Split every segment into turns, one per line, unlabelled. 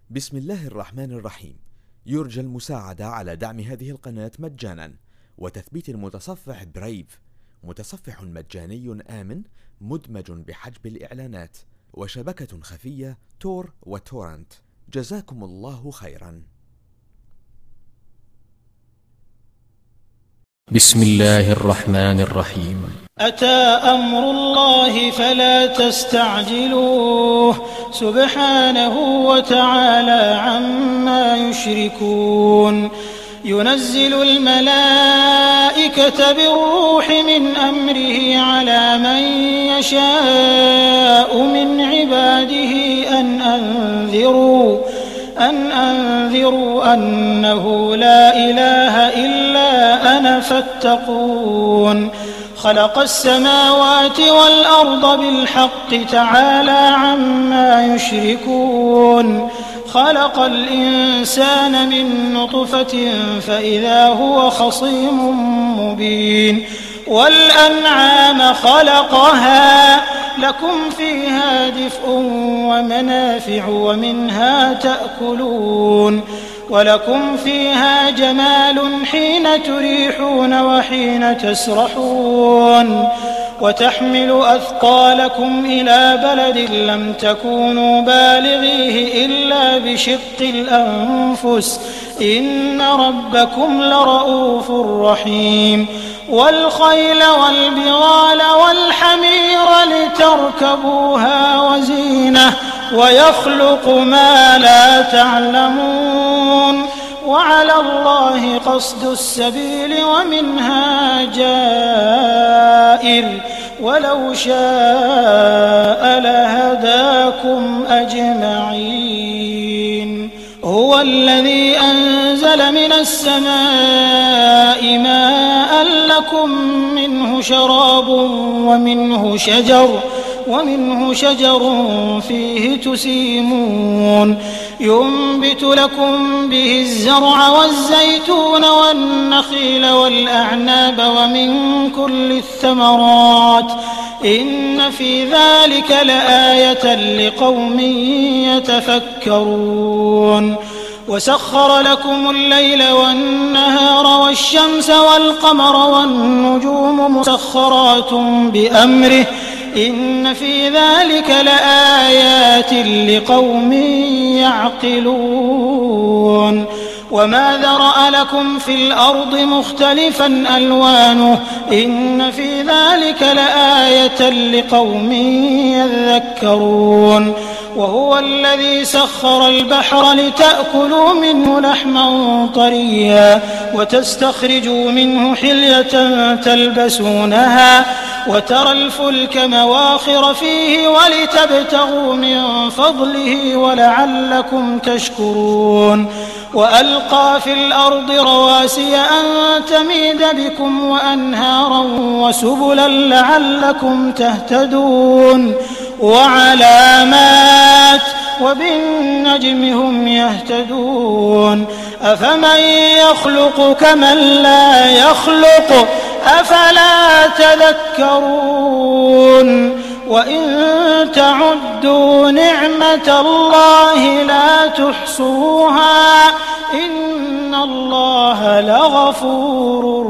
بسم الله الرحمن الرحيم. يرجى المساعدة على دعم هذه القناة مجانا وتثبيت المتصفح برايف، متصفح مجاني آمن مدمج بحجب الإعلانات، وشبكة خفية تور وتورنت. جزاكم الله خيرا.
بسم الله الرحمن الرحيم.
أتى أمر الله فلا تستعجلوه سبحانه وتعالى عما يشركون. ينزل الملائكة بالروح من أمره على من يشاء من عباده أن أنذروا أنه لا إله إلا أنا فاتقون. خلق السماوات والأرض بالحق تعالى عما يشركون. خلق الإنسان من نطفة فإذا هو خصيم مبين. والأنعام خلقها لكم فيها دفء ومنافع ومنها تأكلون. ولكم فيها جمال حين تريحون وحين تسرحون. وتحمل أثقالكم إلى بلد لم تكونوا بالغيه إلا بشق الأنفس إن ربكم لرؤوف رحيم. والخيل والبغال والحمير لتركبوها وزينة ويخلق ما لا تعلمون. وعلى الله قصد السبيل ومنها جائر ولو شاء لهداكم أجمعين. هو الذي أنزل من السماء ماء لكم منه شراب ومنه شجر فيه تسيمون. ينبت لكم به الزرع والزيتون والنخيل والأعناب ومن كل الثمرات إن في ذلك لآية لقوم يتفكرون. وسخر لكم الليل والنهار والشمس والقمر والنجوم مسخرات بأمره إن في ذلك لآيات لقوم يعقلون. وما ذرأ لكم في الأرض مختلفا ألوانه إن في ذلك لآية لقوم يذكرون. وهو الذي سخر البحر لتأكلوا منه لحما طريا وتستخرجوا منه حلية تلبسونها وترى الفلك مواخر فيه ولتبتغوا من فضله ولعلكم تشكرون. وألقى في الأرض رواسي أن تميد بكم وأنهارا وسبلا لعلكم تهتدون. وعلامات وبالنجم هم يهتدون. أفمن يخلق كمن لا يخلق أفلا تذكرون. وإن تعدوا نعمة الله لا تحصوها إن الله لغفور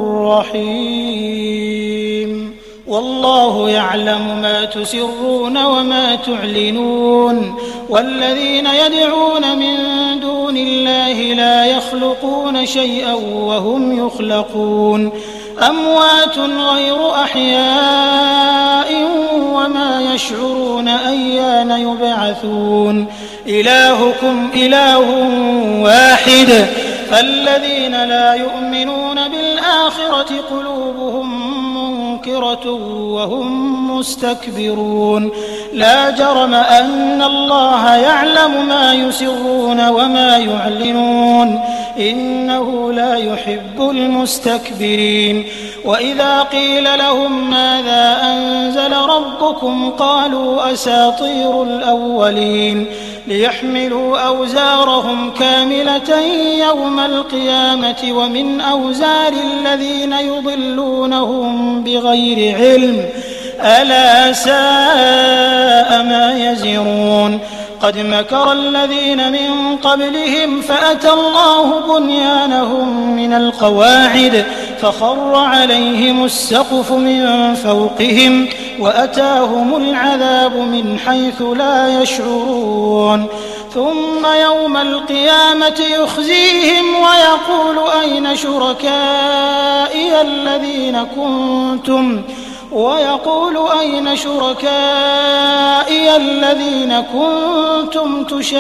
رحيم. والله يعلم ما تسرون وما تعلنون. والذين يدعون من دون الله لا يخلقون شيئا وهم يخلقون. أموات غير أحياء وما يشعرون أيان يبعثون. إلهكم إله واحد فالذين لا يؤمنون بالآخرة قلوبهم منكرة وهم مستكبرون. لا جرم أن الله يعلم ما يسرون وما يعلنون إنه لا يحب المستكبرين. وإذا قيل لهم ماذا أنزل ربكم قالوا أساطير الأولين. ليحملوا أوزارهم كاملة يوم القيامة ومن أوزار الذين يضلونهم بغير علم ألا ساء ما يزرون. قد مكر الذين من قبلهم فأتى الله بنيانهم من القواعد فخر عليهم السقف من فوقهم وأتاهم العذاب من حيث لا يشعرون ثم يوم القيامة يخزيهم ويقول أين شركائي الذين كنتم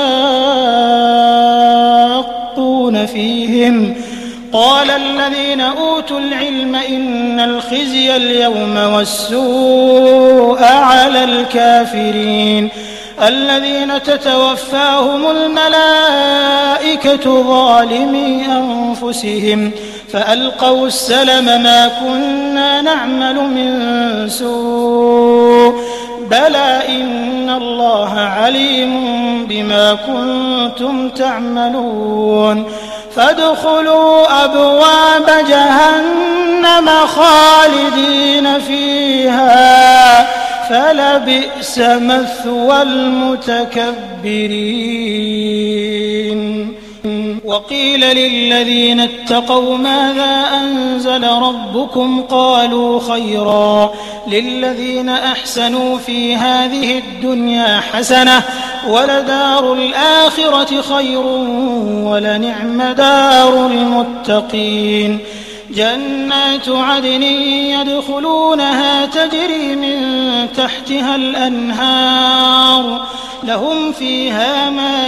تشاقون فيهم قال الذين أوتوا العلم إن الخزي اليوم والسوء على الكافرين الذين تتوفاهم الملائكة ظالمي أنفسهم فألقوا السلم ما كنا نعمل من سوء بلى إن الله عليم بما كنتم تعملون فادخلوا أبواب جهنم خالدين فيها فلبئس مثوى المتكبرين وقيل للذين اتقوا ماذا أنزل ربكم قالوا خيرا للذين أحسنوا في هذه الدنيا حسنة ولدار الآخرة خير ولنعم دار المتقين جنات عدن يدخلونها تجري من تحتها الأنهار لهم فيها ما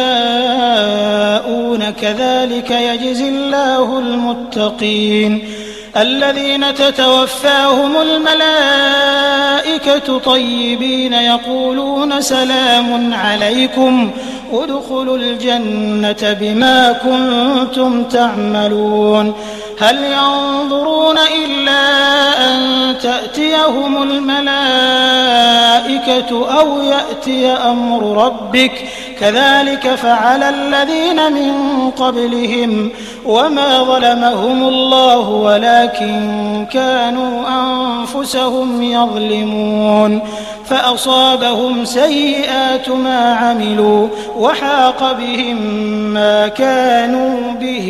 يشاءون كذلك يجزي الله المتقين الذين تتوفاهم الملائكة طيبين يقولون سلام عليكم ادخلوا الجنة بما كنتم تعملون هل ينظرون إلا أن تأتيهم الملائكة أو يأتي أمر ربك كذلك فعل الذين من قبلهم وما ظلمهم الله ولكن كانوا أنفسهم يظلمون فأصابهم سيئات ما عملوا وحاق بهم ما كانوا به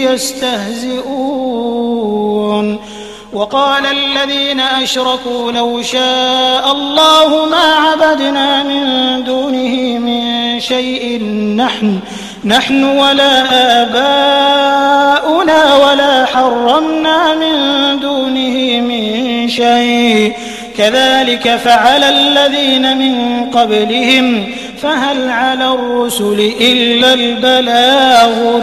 يستهزئون وقال الذين أشركوا لو شاء الله ما عبدنا من دونه من شيء نحن ولا آباؤنا ولا حرمنا من دونه من شيء كذلك فعل الذين من قبلهم فهل على الرسل إلا البلاغ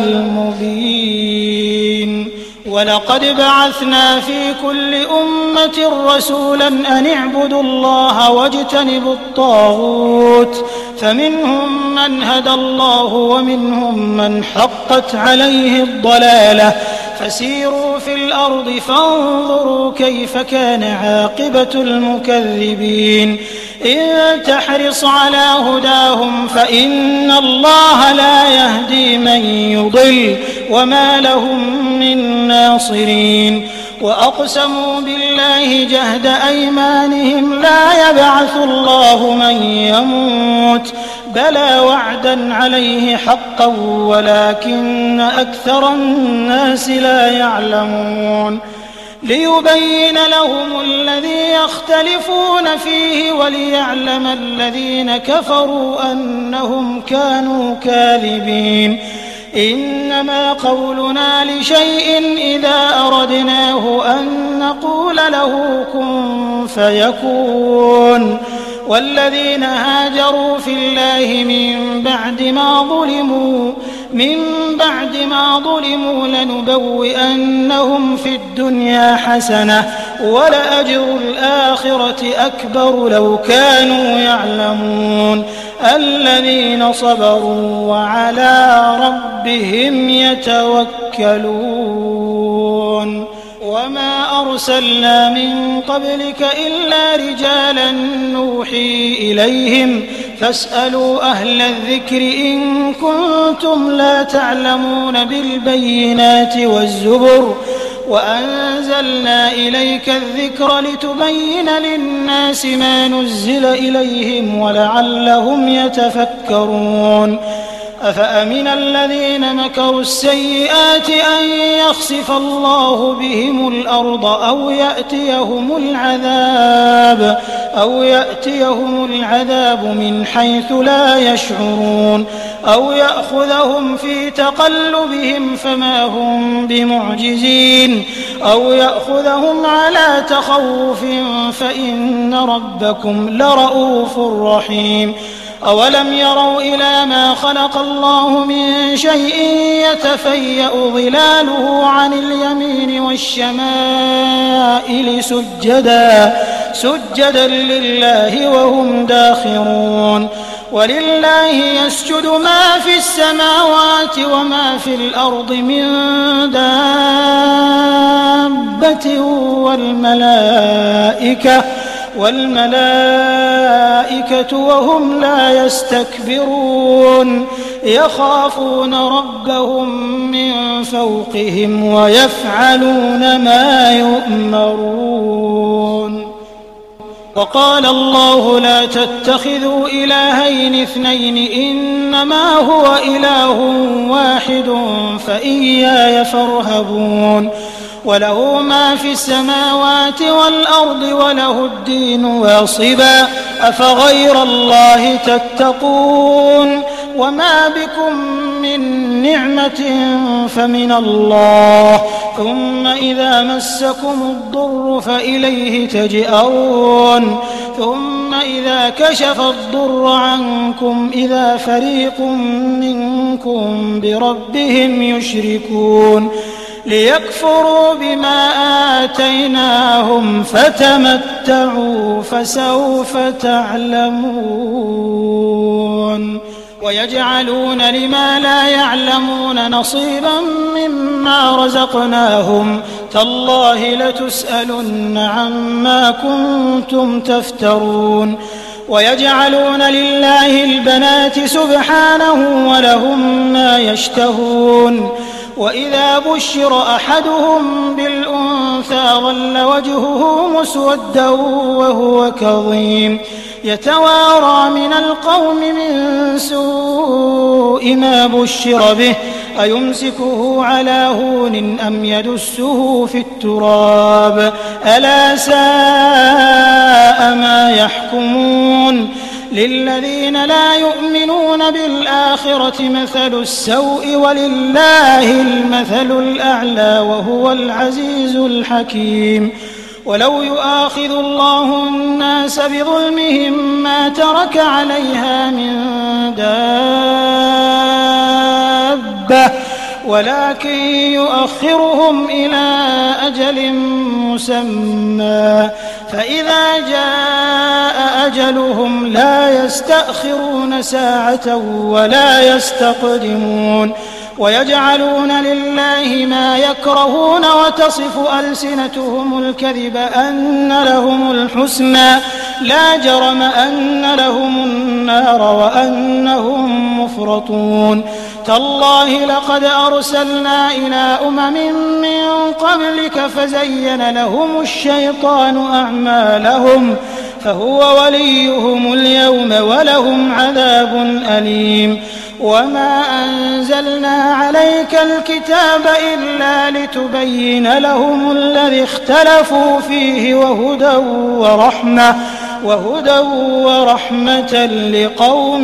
المبين ولقد بعثنا في كل أمة رسولا أن اعبدوا الله واجتنبوا الطاغوت فمنهم من هدى الله ومنهم من حقت عليه الضلالة فسيروا في الأرض فانظروا كيف كان عاقبة المكذبين إن تحرص على هداهم فإن الله لا يهدي من يضل وما لهم من ناصرين وأقسموا بالله جهد أيمانهم لا يبعث الله من يموت بلى وعدا عليه حقا ولكن أكثر الناس لا يعلمون ليبين لهم الذي يختلفون فيه وليعلم الذين كفروا أنهم كانوا كاذبين إنما قولنا لشيء إذا أردناه أن نقول له كن فيكون والذين هاجروا في الله من بعد ما ظلموا لنبوئنهم في الدنيا حسنة ولأجر الآخرة أكبر لو كانوا يعلمون الذين صبروا وعلى ربهم يتوكلون وما أرسلنا من قبلك إلا رجالا نوحي إليهم فاسألوا أهل الذكر إن كنتم لا تعلمون بالبينات والزبر وأنزلنا إليك الذكر لتبين للناس ما نزل إليهم ولعلهم يتفكرون أفأمن الذين مكروا السيئات أن يخسف الله بهم الأرض أو يأتيهم العذاب من حيث لا يشعرون أو يأخذهم في تقلبهم فما هم بمعجزين أو يأخذهم على تخوف فإن ربكم لرؤوف رحيم أولم يروا إلى ما خلق الله من شيء يتفيأ ظلاله عن اليمين والشمائل سجدا لله وهم داخرون ولله يسجد ما في السماوات وما في الأرض من دابة والملائكة وهم لا يستكبرون يخافون ربهم من فوقهم ويفعلون ما يؤمرون وقال الله لا تتخذوا إلهين اثنين إنما هو إله واحد فإياي فارهبون وله ما في السماوات والأرض وله الدين واصبا أفغير الله تتقون وما بكم من نعمة فمن الله ثم إذا مسكم الضر فإليه تجأرون ثم إذا كشف الضر عنكم إذا فريق منكم بربهم يشركون ليكفروا بما آتيناهم فتمتعوا فسوف تعلمون ويجعلون لما لا يعلمون نصيبا مما رزقناهم تالله لتسألن عما كنتم تفترون ويجعلون لله البنات سبحانه ولهم ما يشتهون وإذا بشر أحدهم بالأنثى ظل وجهه مسودا وهو كظيم يتوارى من القوم من سوء ما بشر به أيمسكه على هون أم يدسه في التراب ألا ساء ما يحكمون للذين لا يؤمنون بالآخرة مثل السوء ولله المثل الأعلى وهو العزيز الحكيم ولو يؤاخذ الله الناس بظلمهم ما ترك عليها من دابة ولكن يؤخرهم إلى أجل مسمى فإذا جاء أجلهم لا يستأخرون ساعة ولا يستقدمون ويجعلون لله ما يكرهون وتصف ألسنتهم الكذب أن لهم الحسنى لا جرم أن لهم النار وأنهم مفرطون تالله لقد أرسلنا إلى أمم من قبلك فزين لهم الشيطان أعمالهم فهو وليهم اليوم ولهم عذاب أليم وما أنزلنا عليك الكتاب إلا لتبين لهم الذي اختلفوا فيه وهدى ورحمة لقوم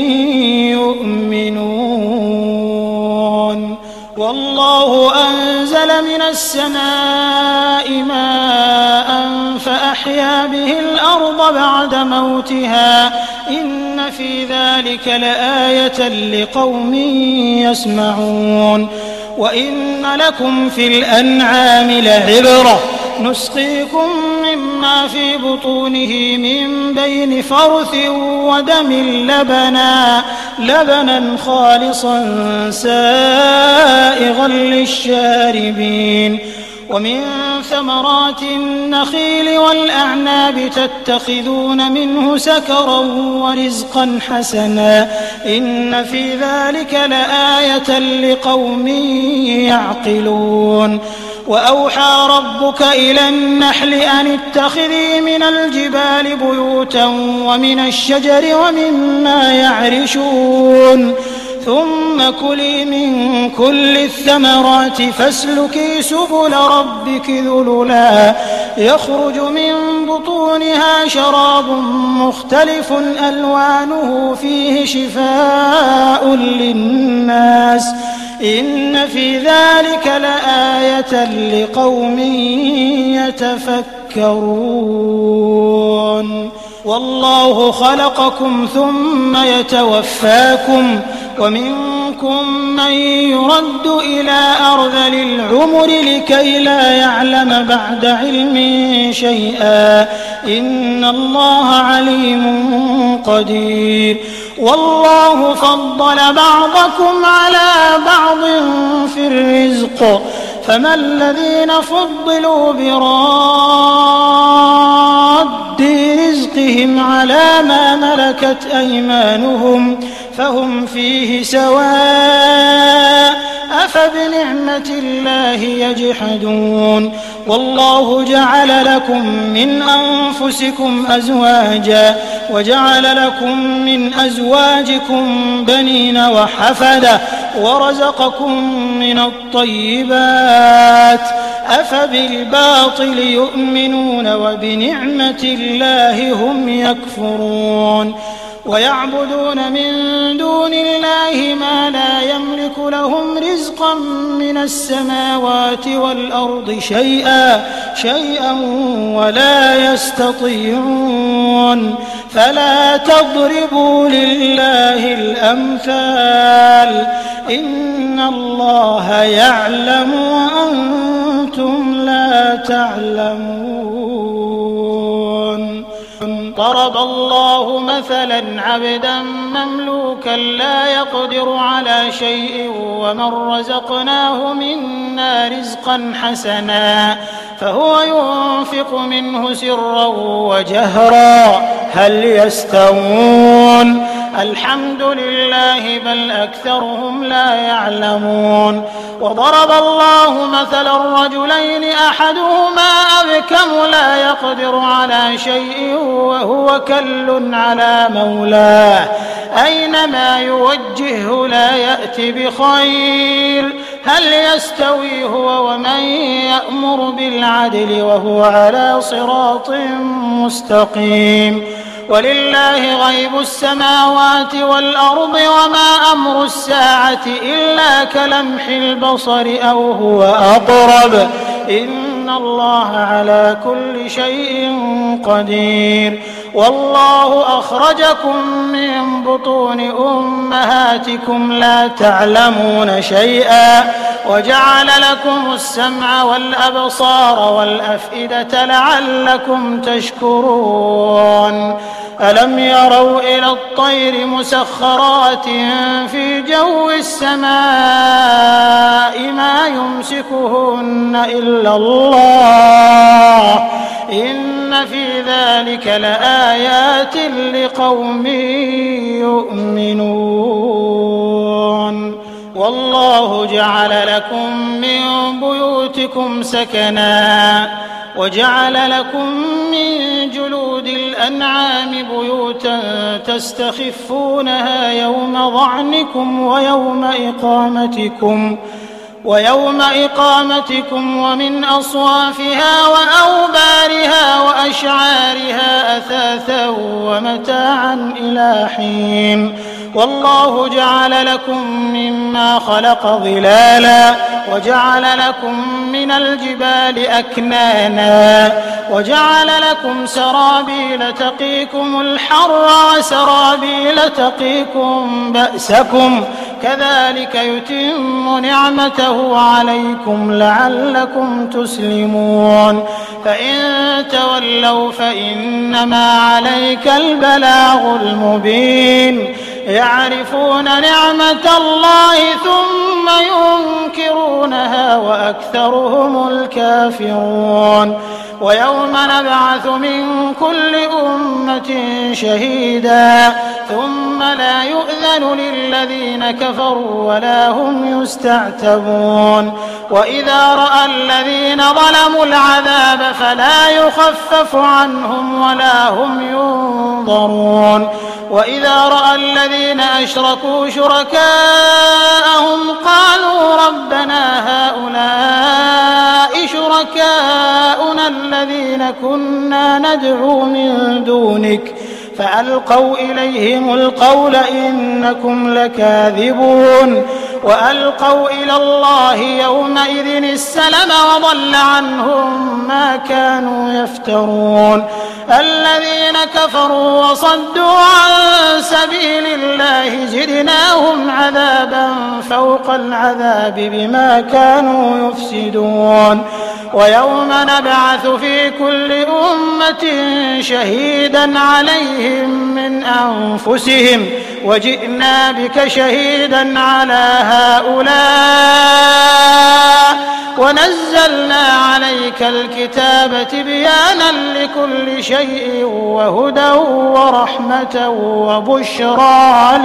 يؤمنون والله أنزل من السماء ماء فأحيا به الأرض بعد موتها إن في ذلك لآية لقوم يسمعون وإن لكم في الأنعام لعبرة نسقيكم مما في بطونه من بين فرث ودم لبنا خالصا سائغا للشاربين ومن ثمرات النخيل والأعناب تتخذون منه سكرا ورزقا حسنا إن في ذلك لآية لقوم يعقلون وأوحى ربك إلى النحل أن اتخذي من الجبال بيوتا ومن الشجر ومما يعرشون ثم كلي من كل الثمرات فاسلكي سبل ربك ذللا يخرج من بطونها شراب مختلف ألوانه فيه شفاء للناس إن في ذلك لآية لقوم يتفكرون والله خلقكم ثم يتوفاكم ومنكم من يرد إلى أرذل العمر لكي لا يعلم بعد علم شيئا إن الله عليم قدير والله فضل بعضكم على بعض في الرزق فما الذين فضلوا براد رزقهم على ما ملكت أيمانهم فهم فيه سواء أفبنعمة الله يجحدون والله جعل لكم من أنفسكم أزواجا وجعل لكم من أزواجكم بنين وحفدة ورزقكم من الطيبات أفبالباطل يؤمنون وبنعمة الله هم يكفرون ويعبدون من دون الله ما لا يملك لهم رزقا من السماوات والأرض شيئا ولا يستطيعون فلا تضربوا لله الأمثال إن الله يعلم وأنتم لا تعلمون ضرب الله مثلا عبدا مملوكا لا يقدر على شيء ومن رزقناه منا رزقا حسنا فهو ينفق منه سرا وجهرا هل يستوون الحمد لله بل أكثرهم لا يعلمون وضرب الله مثلا رجلين أحدهما أبكم لا يقدر على شيء وهو كل على مولاه أينما يوجهه لا يأتي بخير هل يستوي هو ومن يأمر بالعدل وهو على صراط مستقيم ولله غيب السماوات والأرض وما أمر الساعة إلا كلمح البصر أو هو أقرب إن الله على كل شيء قدير والله أخرجكم من بطون أمهاتكم لا تعلمون شيئا وجعل لكم السمع والأبصار والأفئدة لعلكم تشكرون ألم يروا إلى الطير مسخرات في جو السماء ما يمسكهن إلا الله إن في ذلك لآيات لقوم يؤمنون والله جعل لكم من بيوتكم سكنا وجعل لكم من جلود الأنعام بيوتا تستخفونها يوم ظعنكم ويوم إقامتكم ومن أصوافها وأوبارها وأشعارها أثاثا ومتاعا إلى حين والله جعل لكم مما خلق ظلالا وجعل لكم من الجبال أكنانا وجعل لكم سرابيل تقيكم الحر وسرابيل تقيكم بأسكم كذلك يتم نعمته عليكم لعلكم تسلمون فإن تولوا فإنما عليك البلاغ المبين يعرفون نعمة الله ثم ينكرونها وأكثرهم الكافرون ويوم نبعث من كل أمة شهيدا ثم لا يؤذن للذين كفروا ولا هم يستعتبون وإذا رأى الذين ظلموا العذاب فلا يخفف عنهم ولا هم ينظرون وإذا رأى الذين أشركوا شركاءهم قالوا ربنا هؤلاء شركاؤنا الذين كنا ندعو من دونك فألقوا إليهم القول إنكم لكاذبون وألقوا إلى الله يومئذ السلم وضل عنهم ما كانوا يفترون الذين كفروا وصدوا عن سبيل الله زدناهم عذابا فوق العذاب بما كانوا يفسدون ويوم نبعث في كل أمة شهيدا عليهم من أنفسهم وجئنا بك شهيدا على هؤلاء ونزلنا عليك الكتاب تبيانا لكل شيء وهدى ورحمة وبشرى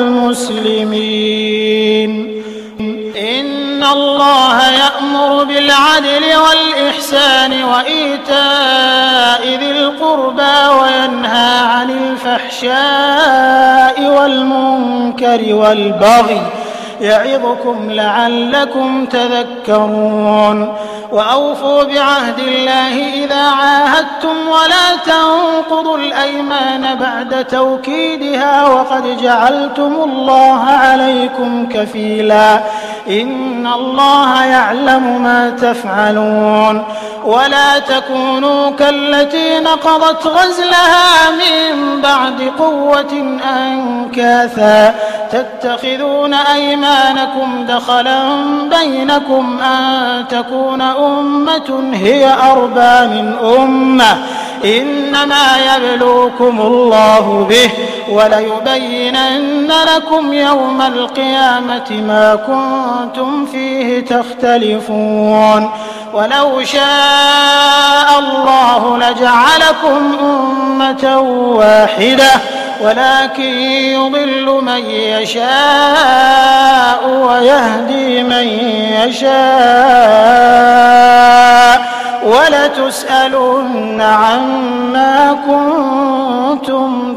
للمسلمين إن الله يأمر بالعدل والإحسان وإيتاء ذي القربى وينهى عن الفحشاء والمنكر والبغي يعظكم لعلكم تذكرون وأوفوا بعهد الله إذا عاهدتم ولا تنقضوا الأيمان بعد توكيدها وقد جعلتم الله عليكم كفيلا إن الله يعلم ما تفعلون ولا تكونوا كالتي نقضت غزلها من بعد قوة أنكاثا تتخذون أيمانكم دخلا بينكم أن تكون أمة هي أربى من أمة إنما يبلوكم الله به وليبينن لكم يوم القيامة ما كنتم فيه تختلفون ولو شاء الله لجعلكم أمة واحدة ولكن يضل من يشاء ويهدي من يشاء ولتسألن عما كنتم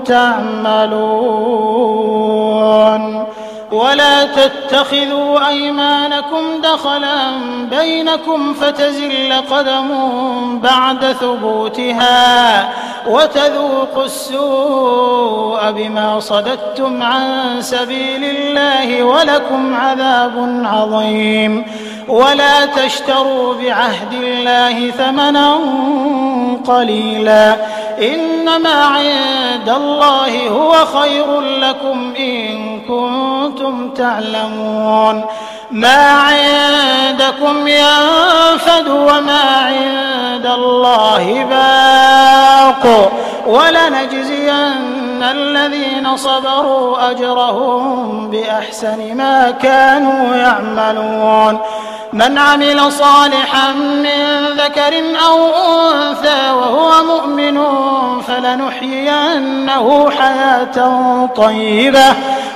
تعملون ولا تتخذوا أيمانكم دخلا بينكم فتزل قدم بعد ثبوتها وتذوقوا السوء بما صددتم عن سبيل الله ولكم عذاب عظيم ولا تشتروا بعهد الله ثمنا قليلا إنما عند الله هو خير لكم إن كنتم تعلمون ما عندكم ينفد وما عند الله باق ولنجزين الذين صبروا أجرهم بأحسن ما كانوا يعملون من عمل صالحا من ذكر أو أنثى وهو مؤمن فلنحيينه حياة طيبة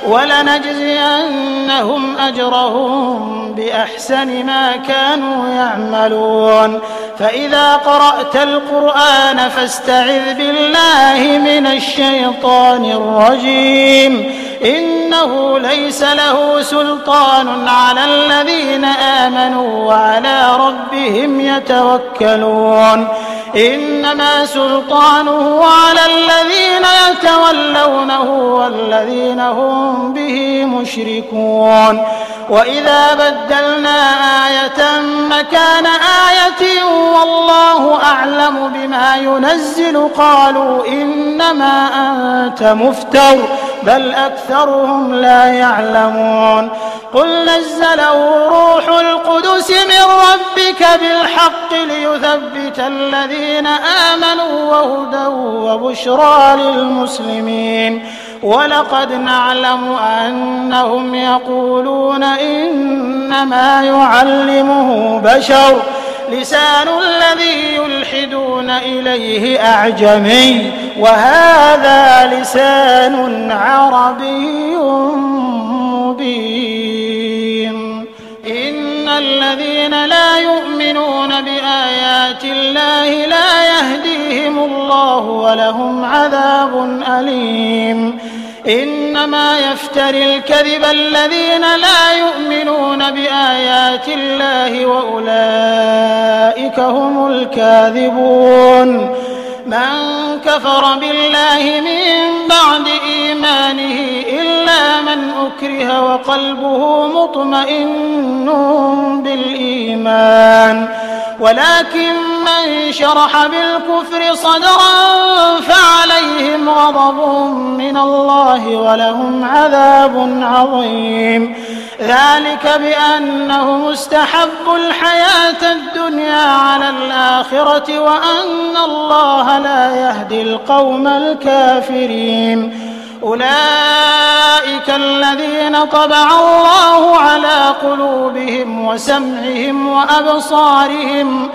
ولنجزينهم أجرهم بأحسن ما كانوا يعملون فإذا قرأت القرآن فاستعذ بالله من الشيطان الرجيم إنه ليس له سلطان على الذين آمنوا وعلى ربهم يتوكلون إنما سلطانه على الذين يتولونه والذين هم به مشركون وإذا بدلنا آية مكان آية والله أعلم بما ينزل قالوا إنما أنت مفتر بل أكثرهم لا يعلمون قل نزله روح القدس من ربك بالحق ليثبت الذين آمنوا وهدى وبشرى للمسلمين ولقد نعلم أنهم يقولون إنما إنما يعلمه بشر لسان الذي يلحدون إليه أعجمي وهذا لسان عربي مبين. إن الذين لا يؤمنون بآيات الله لا يهديهم الله ولهم عذاب أليم. إنما يفتري الكذب الذين لا يؤمنون بآيات الله وأولئك هم الكاذبون. من كفر بالله من بعد إيمانه إلا من أكره وقلبه مطمئن بالإيمان ولكن من شرح بالكفر صدرا فعليهم غضب من الله ولهم عذاب عظيم. ذلك بأنهم استحبوا الحياة الدنيا على الآخرة وأن الله لا يهدي القوم الكافرين. أولئك الذين طبع الله على قلوبهم وسمعهم وأبصارهم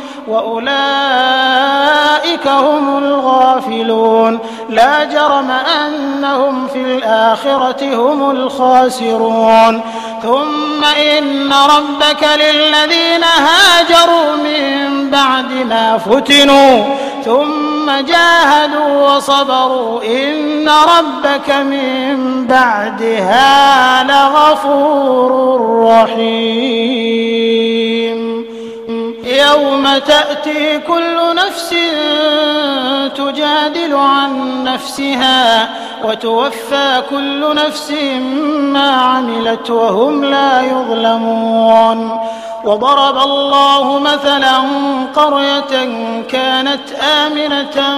وأولئك هم الغافلون. لا جرم أنهم في الآخرة هم الخاسرون. ثم إن ربك للذين هاجروا من بعد ما فتنوا ثم جاهدوا وصبروا إن ربك من بعدها لغفور رحيم. يوم تأتي كل نفس تجادل عن نفسها وتوفى كل نفس ما عملت وهم لا يظلمون. وضرب الله مثلا قرية كانت آمنة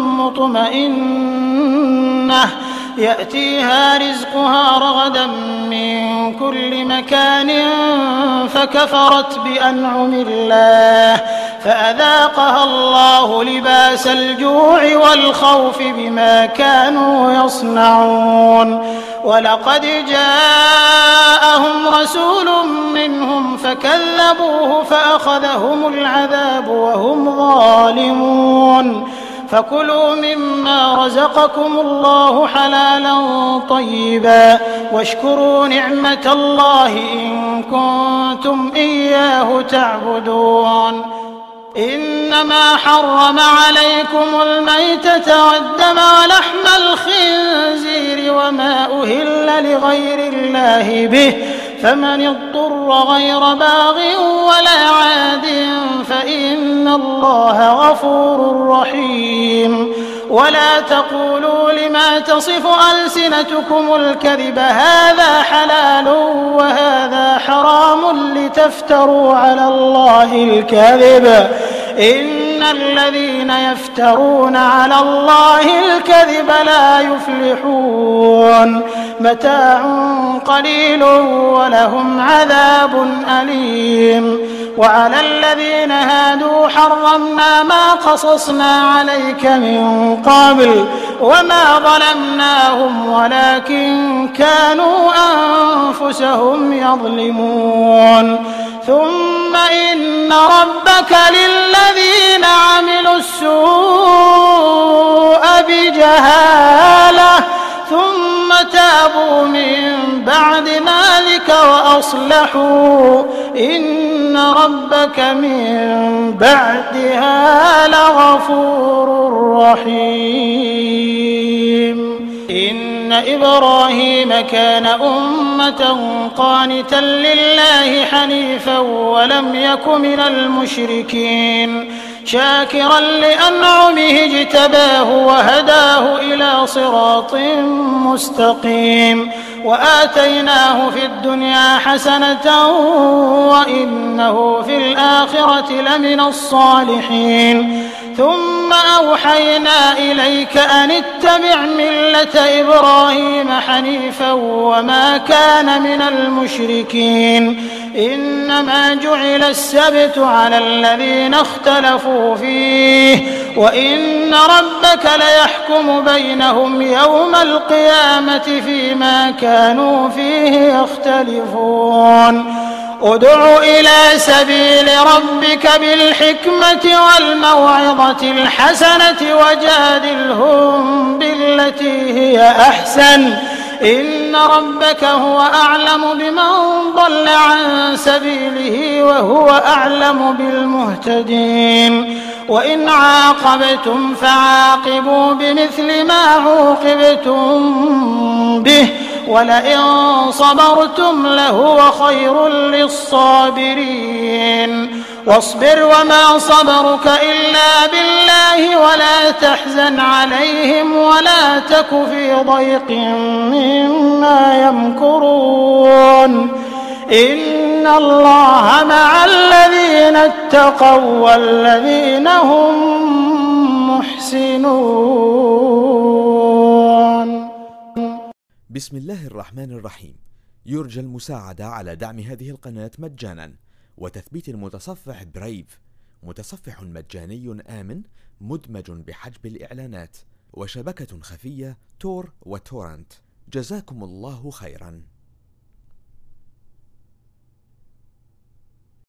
مطمئنة يأتيها رزقها رغدا من كل مكان فكفرت بأنعم الله فأذاقها الله لباس الجوع والخوف بما كانوا يصنعون. ولقد جاءهم رسول منهم فكذبوه فأخذهم العذاب وهم ظالمون. فكلوا مما رزقكم الله حلالا طيبا واشكروا نعمة الله إن كنتم إياه تعبدون. إنما حرم عليكم الميتة والدم ولحم الخنزير وما أهل لغير الله به فمن اضطر غير باغ ولا عاد فإن الله غفور رحيم. ولا تقولوا لما تصف ألسنتكم الكذب هذا حلال وهذا حرام لتفتروا على الله الكذب إن الذين يفترون على الله الكذب لا يفلحون. متاع قليل ولهم عذاب أليم. وعلى الذين هادوا حرمنا ما قصصنا عليك من قبل وما ظلمناهم ولكن كانوا أنفسهم يظلمون. ثم إن ربك للذين عملوا السوء بجهالة ثم تابوا من بعد ذلك وأصلحوا إن ربك من بعدها لغفور رحيم. إن إبراهيم كان أمة قانتا لله حنيفا ولم يك من المشركين شاكرا لأنعمه اجتباه وهداه إلى صراط مستقيم. وآتيناه في الدنيا حسنة وإنه في الآخرة لمن الصالحين. ثم أوحينا إليك أن اتبع ملة إبراهيم حنيفا وما كان من المشركين. إنما جعل السبت على الذين اختلفوا فيه وإن ربك ليحكم بينهم يوم القيامة فيما كانوا فيه يختلفون. ادع إلى سبيل ربك بالحكمة والموعظة الحسنة وجادلهم بالتي هي أحسن إن ربك هو أعلم بمن ضل عن سبيله وهو أعلم بالمهتدين وإن عاقبتم فعاقبوا بمثل ما عوقبتم به ولئن صبرتم لهو خير للصابرين واصبر وما صبرك إلا بالله ولا تحزن عليهم ولا تك في ضيق مما يمكرون إن الله مع الذين اتقوا والذين هم محسنون.
بسم الله الرحمن الرحيم. يرجى المساعدة على دعم هذه القناة مجانا وتثبيت المتصفح برايف، متصفح مجاني آمن مدمج بحجب الإعلانات، وشبكة خفية تور وتورنت. جزاكم الله خيرا.